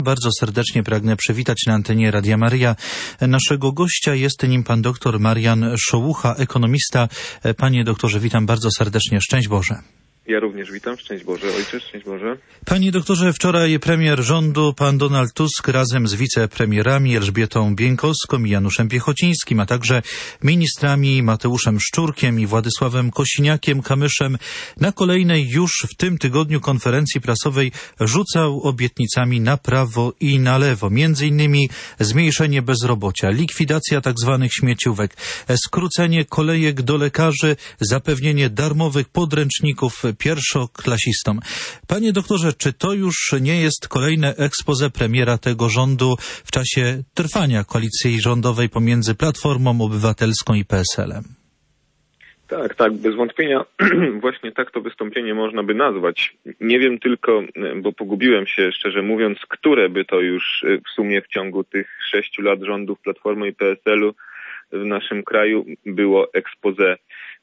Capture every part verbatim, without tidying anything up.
bardzo serdecznie pragnę przywitać na antenie Radia Maryja naszego gościa. Jest nim pan doktor Marian Szołucha, ekonomista. Panie doktorze, witam bardzo serdecznie. Szczęść Boże. Ja również witam. Szczęść Boże, ojcze, szczęść Boże. Panie doktorze, wczoraj premier rządu, pan Donald Tusk, razem z wicepremierami Elżbietą Bieńkowską i Januszem Piechocińskim, a także ministrami Mateuszem Szczurkiem i Władysławem Kosiniakiem-Kamyszem na kolejnej już w tym tygodniu konferencji prasowej rzucał obietnicami na prawo i na lewo. Między innymi zmniejszenie bezrobocia, likwidacja tak zwanych śmieciówek, skrócenie kolejek do lekarzy, zapewnienie darmowych podręczników pierwszoklasistom. Panie doktorze, czy to już nie jest kolejne exposé premiera tego rządu w czasie trwania koalicji rządowej pomiędzy Platformą Obywatelską i P S L-em? Tak, tak, bez wątpienia właśnie tak to wystąpienie można by nazwać. Nie wiem tylko, bo pogubiłem się, szczerze mówiąc, które by to już w sumie w ciągu tych sześciu lat rządów Platformy i P S L-u w naszym kraju było exposé.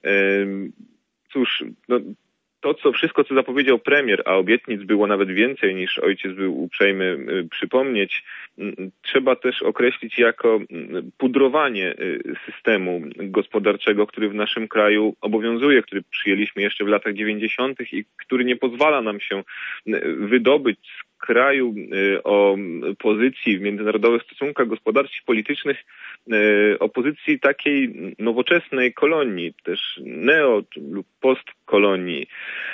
Cóż, no, to co, wszystko co zapowiedział premier, a obietnic było nawet więcej niż ojciec był uprzejmy przypomnieć, trzeba też określić jako pudrowanie systemu gospodarczego, który w naszym kraju obowiązuje, który przyjęliśmy jeszcze w latach dziewięćdziesiątych i który nie pozwala nam się wydobyć z kraju o pozycji w międzynarodowych stosunkach gospodarczych i politycznych, o pozycji takiej nowoczesnej kolonii, też neo lub postkolonii.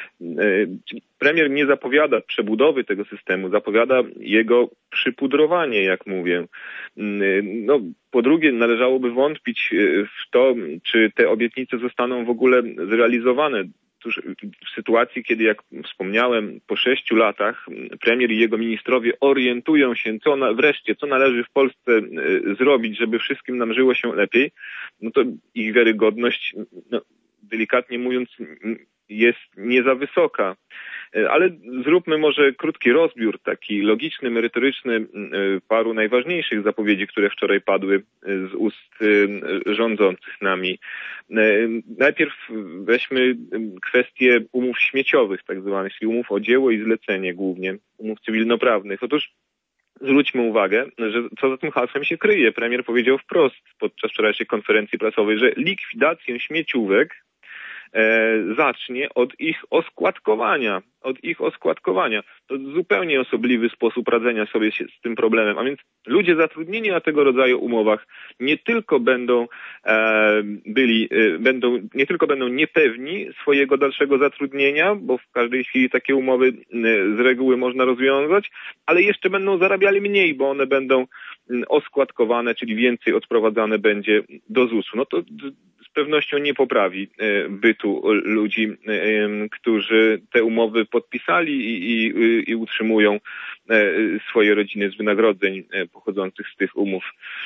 Premier nie zapowiada przebudowy tego systemu, zapowiada jego przypudrowanie, jak mówię. No, po drugie, należałoby wątpić w to, czy te obietnice zostaną w ogóle zrealizowane. Otóż w sytuacji, kiedy, jak wspomniałem, po sześciu latach premier i jego ministrowie orientują się, co na, wreszcie, co należy w Polsce y, zrobić, żeby wszystkim nam żyło się lepiej, no to ich wiarygodność, no, delikatnie mówiąc, jest nie za wysoka. Ale zróbmy może krótki rozbiór, taki logiczny, merytoryczny paru najważniejszych zapowiedzi, które wczoraj padły z ust rządzących nami. Najpierw weźmy kwestię umów śmieciowych, tak zwanych, czyli umów o dzieło i zlecenie głównie, umów cywilnoprawnych. Otóż zwróćmy uwagę, że co za tym hasłem się kryje. Premier powiedział wprost podczas wczorajszej konferencji prasowej, że likwidację śmieciówek zacznie od ich oskładkowania, od ich oskładkowania. To zupełnie osobliwy sposób radzenia sobie z tym problemem, a więc ludzie zatrudnieni na tego rodzaju umowach nie tylko będą e, byli, e, będą, nie tylko będą niepewni swojego dalszego zatrudnienia, bo w każdej chwili takie umowy e, z reguły można rozwiązać, ale jeszcze będą zarabiali mniej, bo one będą oskładkowane, czyli więcej odprowadzane będzie do zusu. No to z pewnością nie poprawi bytu ludzi, którzy te umowy podpisali i, i, i utrzymują swoje rodziny z wynagrodzeń pochodzących z tych umów.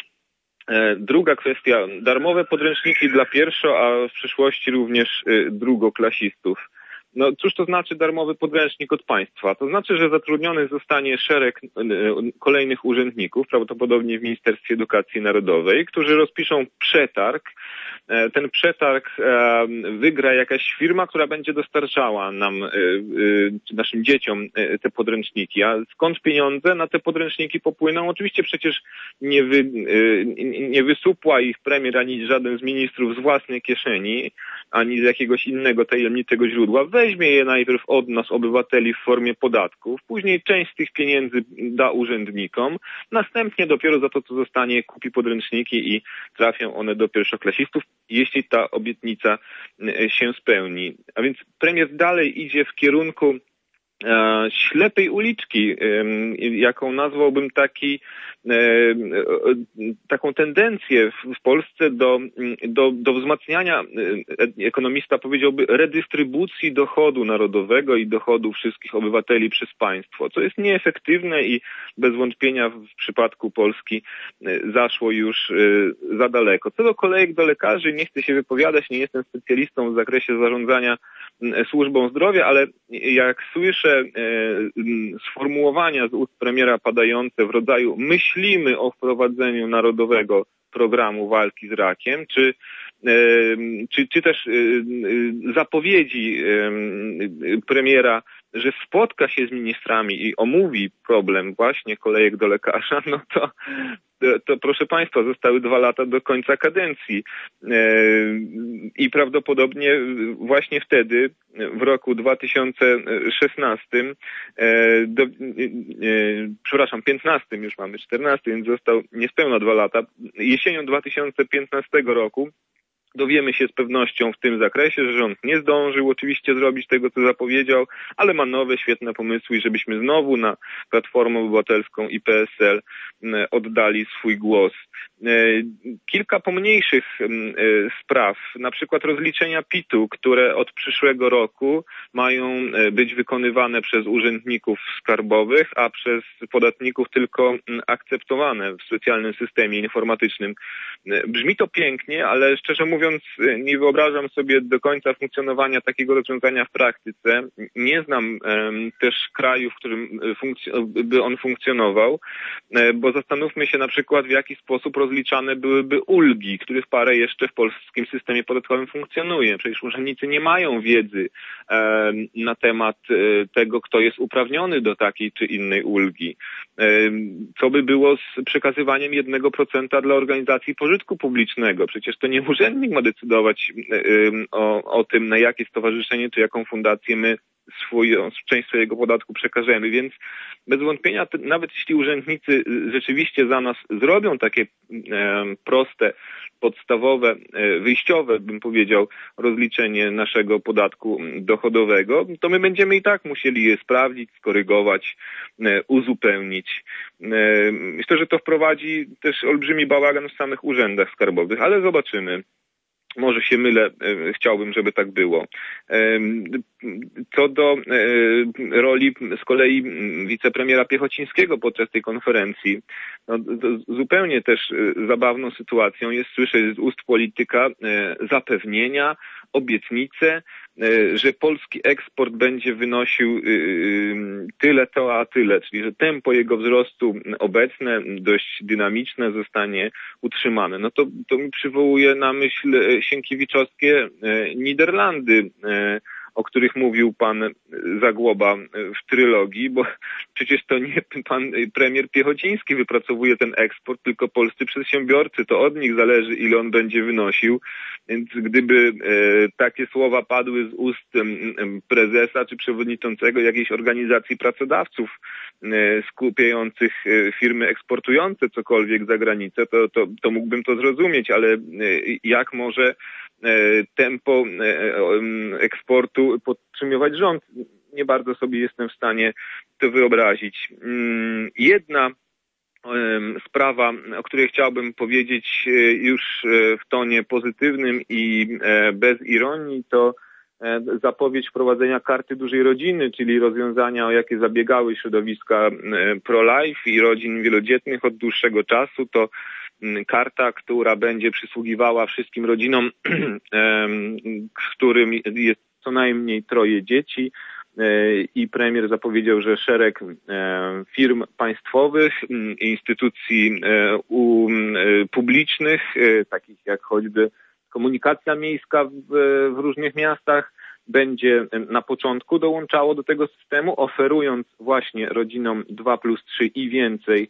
Druga kwestia, darmowe podręczniki dla pierwszo, a w przyszłości również drugoklasistów. No cóż to znaczy darmowy podręcznik od państwa? To znaczy, że zatrudnionych zostanie szereg kolejnych urzędników, prawdopodobnie w Ministerstwie Edukacji Narodowej, którzy rozpiszą przetarg. Ten przetarg wygra jakaś firma, która będzie dostarczała nam, czy naszym dzieciom te podręczniki. A skąd pieniądze na te podręczniki popłyną? Oczywiście przecież nie, wy, nie wysupła ich premier ani żaden z ministrów z własnej kieszeni, ani z jakiegoś innego tajemniczego źródła. Weźmie je najpierw od nas, obywateli, w formie podatków, później część z tych pieniędzy da urzędnikom, następnie dopiero za to, co zostanie, kupi podręczniki i trafią one do pierwszoklasistów, jeśli ta obietnica się spełni. A więc premier dalej idzie w kierunku e, ślepej uliczki, e, jaką nazwałbym taki, e, e, taką tendencję w, w Polsce do, do, do wzmacniania, e, ekonomista powiedziałby, redystrybucji dochodu narodowego i dochodu wszystkich obywateli przez państwo, co jest nieefektywne i bez wątpienia w przypadku Polski e, zaszło już e, za daleko. Co do kolejek do lekarzy, nie chcę się wypowiadać, nie jestem specjalistą w zakresie zarządzania służbą zdrowia, ale jak słyszę sformułowania z ust premiera padające w rodzaju myślimy o wprowadzeniu narodowego programu walki z rakiem, czy, czy, czy też zapowiedzi premiera że spotka się z ministrami i omówi problem właśnie kolejek do lekarza, no to, to proszę Państwa, zostały dwa lata do końca kadencji i prawdopodobnie właśnie wtedy, w roku dwa tysiące szesnastym, do, przepraszam, piętnastym już mamy, czternasty, więc został niespełna dwa lata. Jesienią dwa tysiące piętnastego roku dowiemy się z pewnością w tym zakresie, że rząd nie zdążył oczywiście zrobić tego, co zapowiedział, ale ma nowe, świetne pomysły i żebyśmy znowu na Platformę Obywatelską i P S L oddali swój głos. Kilka pomniejszych spraw, na przykład rozliczenia P I T-u, które od przyszłego roku mają być wykonywane przez urzędników skarbowych, a przez podatników tylko akceptowane w specjalnym systemie informatycznym. Brzmi to pięknie, ale szczerze mówiąc nie wyobrażam sobie do końca funkcjonowania takiego rozwiązania w praktyce. Nie znam też kraju, w którym by on funkcjonował, bo zastanówmy się na przykład, w jaki sposób rozliczane byłyby ulgi, których parę jeszcze w polskim systemie podatkowym funkcjonuje. Przecież urzędnicy nie mają wiedzy na temat tego, kto jest uprawniony do takiej czy innej ulgi. Co by było z przekazywaniem jednego procenta dla organizacji pożytku publicznego? Przecież to nie urzędnik ma decydować o, o tym, na jakie stowarzyszenie czy jaką fundację my swój, część swojego podatku przekażemy, więc bez wątpienia, nawet jeśli urzędnicy rzeczywiście za nas zrobią takie e, proste, podstawowe, e, wyjściowe, bym powiedział, rozliczenie naszego podatku dochodowego, to my będziemy i tak musieli je sprawdzić, skorygować, e, uzupełnić. E, myślę, że to wprowadzi też olbrzymi bałagan w samych urzędach skarbowych, ale zobaczymy. Może się mylę, chciałbym, żeby tak było. Co do roli z kolei wicepremiera Piechocińskiego podczas tej konferencji, no, zupełnie też zabawną sytuacją jest słyszeć z ust polityka zapewnienia, obietnice, że polski eksport będzie wynosił tyle to, a tyle, czyli że tempo jego wzrostu obecne, dość dynamiczne, zostanie utrzymane. No to, to mi przywołuje na myśl sienkiewiczowskie Niderlandy, o których mówił pan Zagłoba w trylogii, bo przecież to nie pan premier Piechociński wypracowuje ten eksport, tylko polscy przedsiębiorcy. To od nich zależy, ile on będzie wynosił. Więc gdyby takie słowa padły z ust prezesa czy przewodniczącego jakiejś organizacji pracodawców skupiających firmy eksportujące cokolwiek za granicę, to, to, to mógłbym to zrozumieć, ale jak może tempo eksportu podtrzymywać rząd? Nie bardzo sobie jestem w stanie to wyobrazić. Jedna sprawa, o której chciałbym powiedzieć już w tonie pozytywnym i bez ironii, to zapowiedź wprowadzenia karty dużej rodziny, czyli rozwiązania, o jakie zabiegały środowiska pro-life i rodzin wielodzietnych od dłuższego czasu. To karta, która będzie przysługiwała wszystkim rodzinom, w którym jest co najmniej troje dzieci, i premier zapowiedział, że szereg firm państwowych, instytucji publicznych, takich jak choćby komunikacja miejska w, w różnych miastach, będzie na początku dołączało do tego systemu, oferując właśnie rodzinom dwa plus trzy i więcej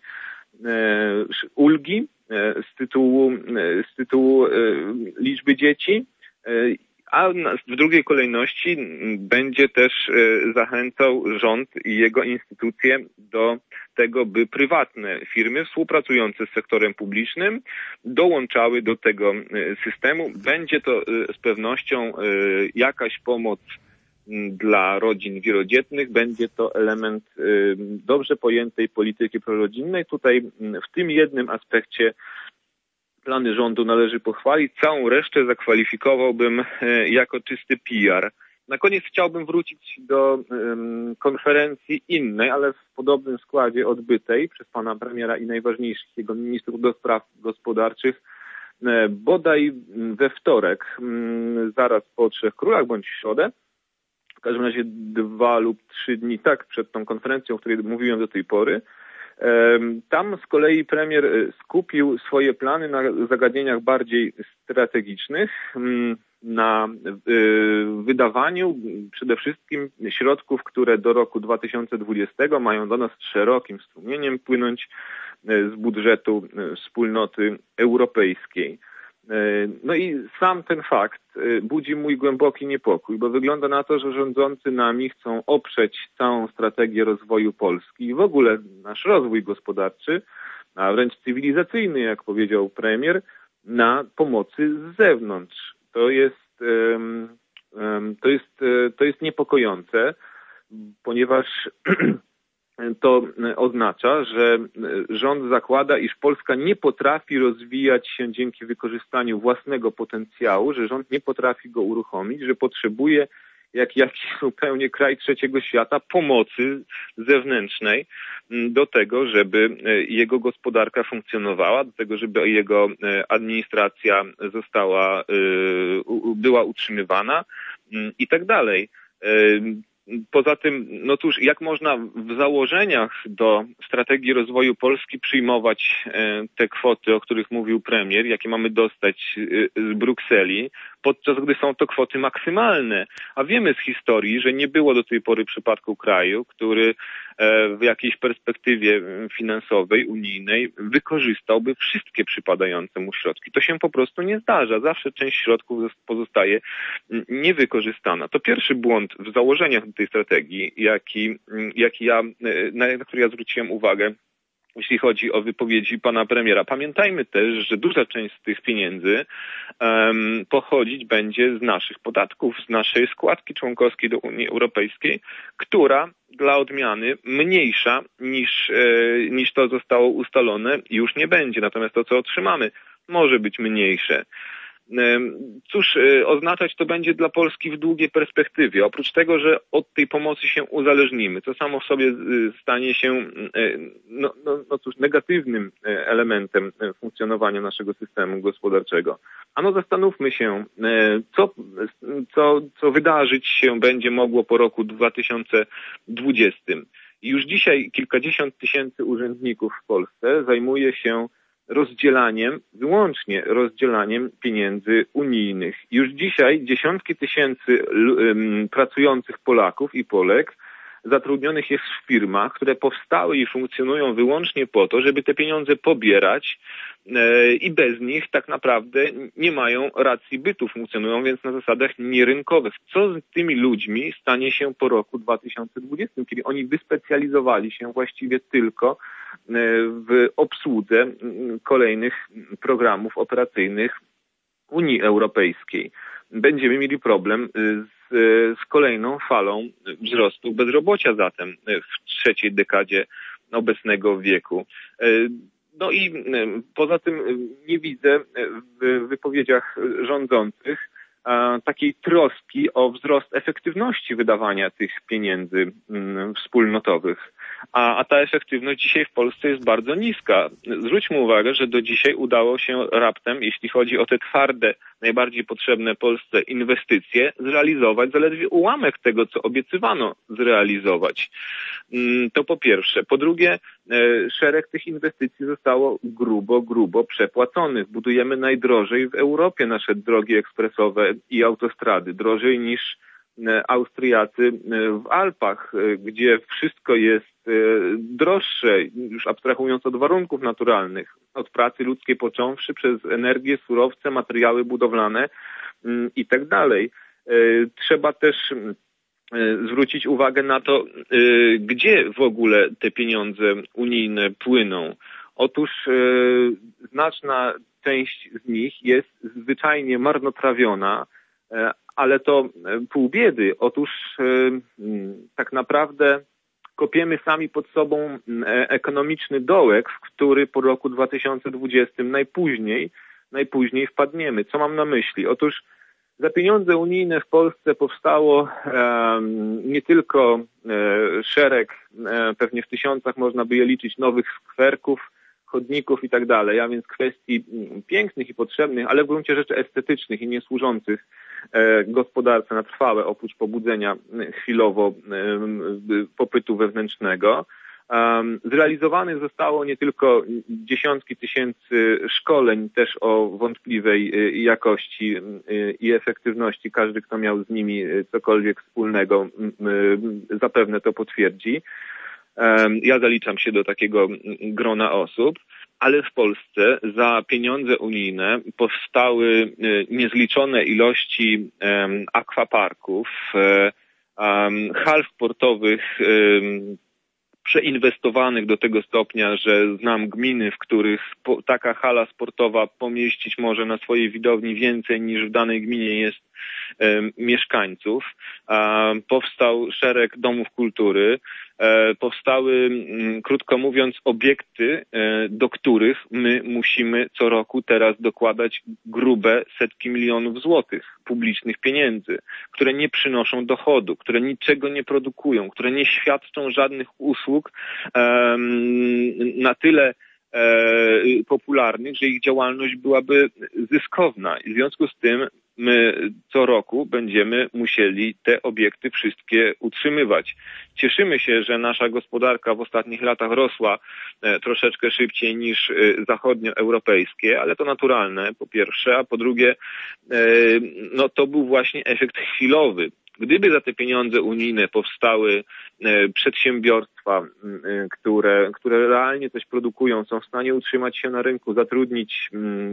ulgi z tytułu, z tytułu liczby dzieci, a w drugiej kolejności będzie też zachęcał rząd i jego instytucje do tego, by prywatne firmy współpracujące z sektorem publicznym dołączały do tego systemu. Będzie to z pewnością jakaś pomoc dla rodzin wielodzietnych, będzie to element dobrze pojętej polityki prorodzinnej. Tutaj w tym jednym aspekcie plany rządu należy pochwalić, całą resztę zakwalifikowałbym jako czysty P R. Na koniec chciałbym wrócić do um, konferencji innej, ale w podobnym składzie odbytej przez pana premiera i najważniejszych jego ministrów do spraw gospodarczych, e, bodaj we wtorek, um, zaraz po Trzech Królach bądź w środę, w każdym razie dwa lub trzy dni tak przed tą konferencją, o której mówiłem do tej pory, Tam z kolei premier skupił swoje plany na zagadnieniach bardziej strategicznych, na wydawaniu przede wszystkim środków, które do roku dwa tysiące dwudziestego mają do nas szerokim strumieniem płynąć z budżetu wspólnoty europejskiej. No i sam ten fakt budzi mój głęboki niepokój, bo wygląda na to, że rządzący nami chcą oprzeć całą strategię rozwoju Polski i w ogóle nasz rozwój gospodarczy, a wręcz cywilizacyjny, jak powiedział premier, na pomocy z zewnątrz. To jest, to jest, to jest niepokojące, ponieważ to oznacza, że rząd zakłada, iż Polska nie potrafi rozwijać się dzięki wykorzystaniu własnego potencjału, że rząd nie potrafi go uruchomić, że potrzebuje, jak jakiś zupełnie kraj trzeciego świata, pomocy zewnętrznej do tego, żeby jego gospodarka funkcjonowała, do tego, żeby jego administracja została, była utrzymywana i tak dalej. Poza tym, no cóż, jak można w założeniach do strategii rozwoju Polski przyjmować te kwoty, o których mówił premier, jakie mamy dostać z Brukseli, podczas gdy są to kwoty maksymalne. A wiemy z historii, że nie było do tej pory przypadku kraju, który w jakiejś perspektywie finansowej, unijnej wykorzystałby wszystkie przypadające mu środki. To się po prostu nie zdarza. Zawsze część środków pozostaje niewykorzystana. To pierwszy błąd w założeniach tej strategii, jaki, jaki ja, na który ja zwróciłem uwagę, jeśli chodzi o wypowiedzi pana premiera. Pamiętajmy też, że duża część z tych pieniędzy um, pochodzić będzie z naszych podatków, z naszej składki członkowskiej do Unii Europejskiej, która dla odmiany mniejsza niż, e, niż to zostało ustalone już nie będzie. Natomiast to, co otrzymamy, może być mniejsze. Cóż oznaczać to będzie dla Polski w długiej perspektywie? Oprócz tego, że od tej pomocy się uzależnimy, co samo w sobie stanie się no, no, no cóż, negatywnym elementem funkcjonowania naszego systemu gospodarczego. Ano zastanówmy się, co, co, co wydarzyć się będzie mogło po roku dwa tysiące dwudziestym. Już dzisiaj kilkadziesiąt tysięcy urzędników w Polsce zajmuje się rozdzielaniem, wyłącznie rozdzielaniem pieniędzy unijnych. Już dzisiaj dziesiątki tysięcy um, pracujących Polaków i Polek zatrudnionych jest w firmach, które powstały i funkcjonują wyłącznie po to, żeby te pieniądze pobierać e, i bez nich tak naprawdę nie mają racji bytu, funkcjonują więc na zasadach nierynkowych. Co z tymi ludźmi stanie się po roku dwa tysiące dwudziestym, kiedy oni wyspecjalizowali się właściwie tylko w obsłudze kolejnych programów operacyjnych Unii Europejskiej? Będziemy mieli problem z, z kolejną falą wzrostu bezrobocia zatem w trzeciej dekadzie obecnego wieku. No i poza tym nie widzę w wypowiedziach rządzących takiej troski o wzrost efektywności wydawania tych pieniędzy wspólnotowych. A, a ta efektywność dzisiaj w Polsce jest bardzo niska. Zwróćmy uwagę, że do dzisiaj udało się raptem, jeśli chodzi o te twarde, najbardziej potrzebne Polsce inwestycje, zrealizować zaledwie ułamek tego, co obiecywano zrealizować. To po pierwsze. Po drugie, szereg tych inwestycji zostało grubo, grubo przepłaconych. Budujemy najdrożej w Europie nasze drogi ekspresowe i autostrady. Drożej niż Austriacy w Alpach, gdzie wszystko jest droższe, już abstrahując od warunków naturalnych, od pracy ludzkiej począwszy, przez energię, surowce, materiały budowlane i tak dalej. Trzeba też zwrócić uwagę na to, gdzie w ogóle te pieniądze unijne płyną. Otóż znaczna część z nich jest zwyczajnie marnotrawiona, ale to pół biedy. Otóż tak naprawdę kopiemy sami pod sobą ekonomiczny dołek, w który po roku dwa tysiące dwudziestym najpóźniej, najpóźniej wpadniemy. Co mam na myśli? Otóż za pieniądze unijne w Polsce powstało nie tylko szereg, pewnie w tysiącach można by je liczyć, nowych skwerków, chodników i tak dalej, a więc kwestii pięknych i potrzebnych, ale w gruncie rzeczy estetycznych i nie służących gospodarce na trwałe, oprócz pobudzenia chwilowo popytu wewnętrznego. Zrealizowanych zostało nie tylko dziesiątki tysięcy szkoleń, też o wątpliwej jakości i efektywności. Każdy, kto miał z nimi cokolwiek wspólnego, zapewne to potwierdzi. Ja zaliczam się do takiego grona osób, ale w Polsce za pieniądze unijne powstały niezliczone ilości akwaparków, hal sportowych, przeinwestowanych do tego stopnia, że znam gminy, w których taka hala sportowa pomieścić może na swojej widowni więcej niż w danej gminie jest e, mieszkańców. E, powstał szereg domów kultury. E, powstały, m, krótko mówiąc, obiekty, e, do których my musimy co roku teraz dokładać grube setki milionów złotych publicznych pieniędzy, które nie przynoszą dochodu, które niczego nie produkują, które nie świadczą żadnych usług e, na tyle e, popularnych, że ich działalność byłaby zyskowna. I w związku z tym my co roku będziemy musieli te obiekty wszystkie utrzymywać. Cieszymy się, że nasza gospodarka w ostatnich latach rosła e, troszeczkę szybciej niż e, zachodnioeuropejskie, ale to naturalne, po pierwsze, a po drugie, e, no to był właśnie efekt chwilowy. Gdyby za te pieniądze unijne powstały e, przedsiębiorstwa, e, które, które realnie coś produkują, są w stanie utrzymać się na rynku, zatrudnić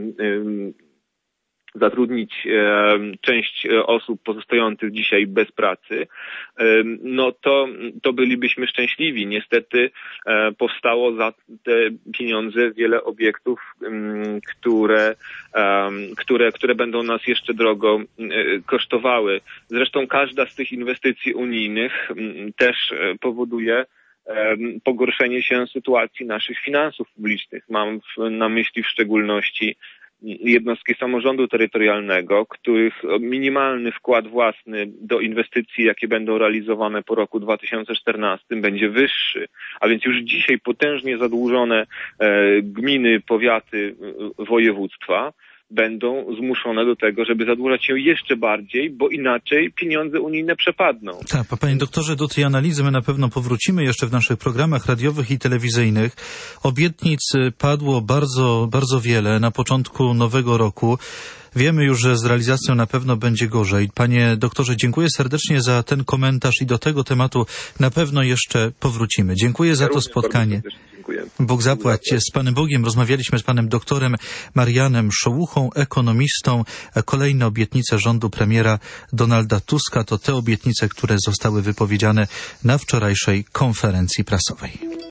e, zatrudnić e, część osób pozostających dzisiaj bez pracy, e, no to, to bylibyśmy szczęśliwi. Niestety e, powstało za te pieniądze wiele obiektów, m, które, e, które, które będą nas jeszcze drogo e, kosztowały. Zresztą każda z tych inwestycji unijnych m, też e, powoduje e, pogorszenie się sytuacji naszych finansów publicznych. Mam w, na myśli w szczególności jednostki samorządu terytorialnego, których minimalny wkład własny do inwestycji, jakie będą realizowane po roku dwa tysiące czternastym, będzie wyższy. A więc już dzisiaj potężnie zadłużone e, gminy, powiaty, województwa będą zmuszone do tego, żeby zadłużać się jeszcze bardziej, bo inaczej pieniądze unijne przepadną. Tak, panie doktorze, do tej analizy my na pewno powrócimy jeszcze w naszych programach radiowych i telewizyjnych. Obietnic padło bardzo, bardzo wiele na początku nowego roku. Wiemy już, że z realizacją na pewno będzie gorzej. Panie doktorze, dziękuję serdecznie za ten komentarz i do tego tematu na pewno jeszcze powrócimy. Dziękuję za to spotkanie. Bóg zapłać. Z Panem Bogiem rozmawialiśmy z panem doktorem Marianem Szołuchą, ekonomistą. Kolejne obietnice rządu premiera Donalda Tuska to te obietnice, które zostały wypowiedziane na wczorajszej konferencji prasowej.